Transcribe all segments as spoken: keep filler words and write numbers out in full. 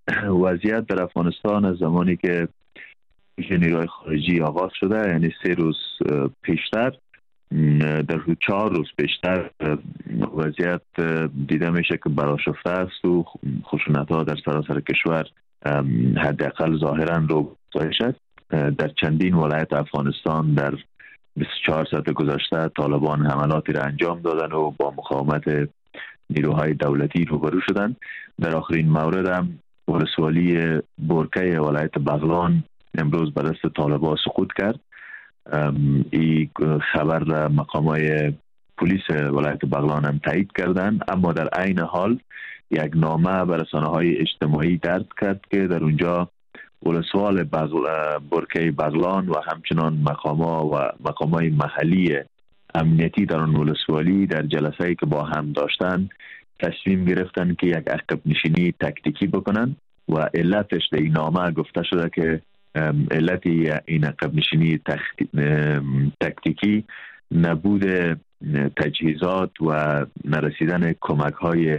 وضعیت در افغانستان از زمانی که نیروهای خارجی آغاز شده، یعنی سه روز پیشتر، در حدود چهار روز پیشتر وضعیت دیده میشه که برآشفته است و خشونت ها در سراسر کشور حداقل ظاهرا رو گذاشته. در چندین ولایت افغانستان در بیست و چهار ساعت گذشته طالبان حملاتی را انجام دادن و با مقاومت نیروهای دولتی روبرو شدند. در آخرین مورد هم ولسوالی بورکه ولایت بغلان امروز به دست طالبان سقوط کرد. این خبر را مقامات پلیس ولایت بغلان هم تایید کردند، اما در عین حال یک نامه به رسانه‌های اجتماعی درج کرد که در اونجا ولسوال بغل... برکه بغلان و همچنان مقامات و مقامات محلی امنیتی در آن ولسوالی در جلسه‌ای که با هم داشتن تصمیم گرفتن که یک عقب نشینی تکتیکی بکنن و علتش در این نامه گفته شده که علت این عقب نشینی تکتیکی نبود تجهیزات و نرسیدن کمک‌های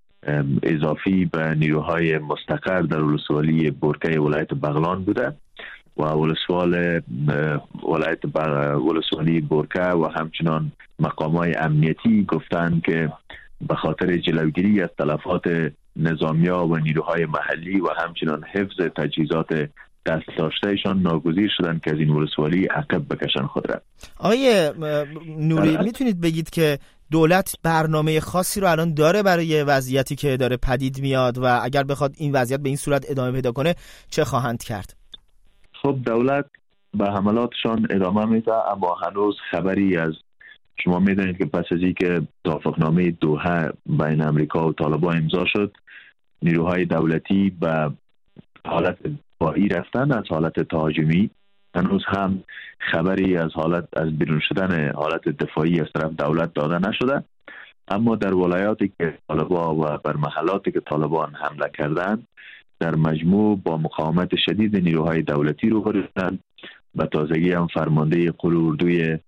اضافی به نیروهای مستقر در ولسوالی برکه ولایت بغلان بوده و ولسوال ولایت ولسوالی برکه و همچنان مقامات امنیتی گفتند که به خاطر جلوگیری از تلفات نظامی‌ها و نیروهای محلی و همچنان حفظ تجهیزات دست داشتهشان ناگزیر شدن که از این ولسوالی عقب بکشن خود را. آقای نوری میتونید بگید که دولت برنامه خاصی رو الان داره برای وضعیتی که داره پدید میاد و اگر بخواد این وضعیت به این صورت ادامه پیدا کنه چه خواهند کرد؟ خب دولت به حملاتشان ادامه میده، اما هنوز خبری از شما میدونید که پس از اینکه توافقنامه دوحه بین امریکا و طالبان امضا شد، نیروهای دولتی به حالت دفاعی رفتن از حالت تهاجمی. هنوز هم خبری از حالت از بیرون شدن حالت دفاعی از طرف دولت داده نشده، اما در ولایاتی که طالبان و بر محلاتی که طالبان حمله کردند در مجموع با مقاومت شدید نیروهای دولتی روبرو شدند. به تازگی هم فرمانده قوه اردوی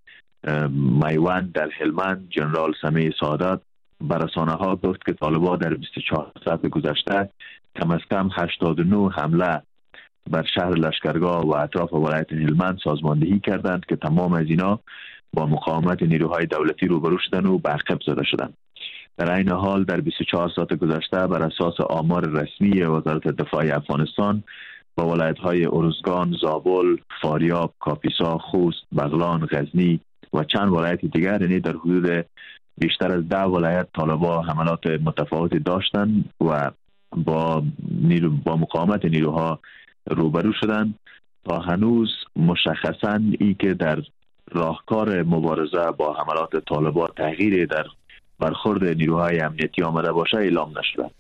میوند در هلمند جنرال سمیع سعادت به رسانه‌ها گفت که طالبان در بیست و چهار ساعت گذشته کم از کم هشتاد و نه حمله بر شهر لشکرگاه و اطراف ولایت هلمند سازماندهی کردند که تمام از اینا با مقاومت نیروهای دولتی روبرو شدند و به عقب زده شدند. در این حال در بیست و چهار ساعت گذشته بر اساس آمار رسمی وزارت دفاع افغانستان با ولایت‌های ارزگان، زابل، فاریاب، کاپیسا، خوست، بغلان، غزنی و چند ولایت دیگر، یعنی در حدود بیشتر از ده ولایت طالبان حملات متفاوتی داشتند و با نیرو با مقاومت نیروها روبرو شدند. تا هنوز مشخصاً ای که در راهکار مبارزه با حملات طالبان تغییری در برخورد نیروهای امنیتی آمده باشه اعلام نشده.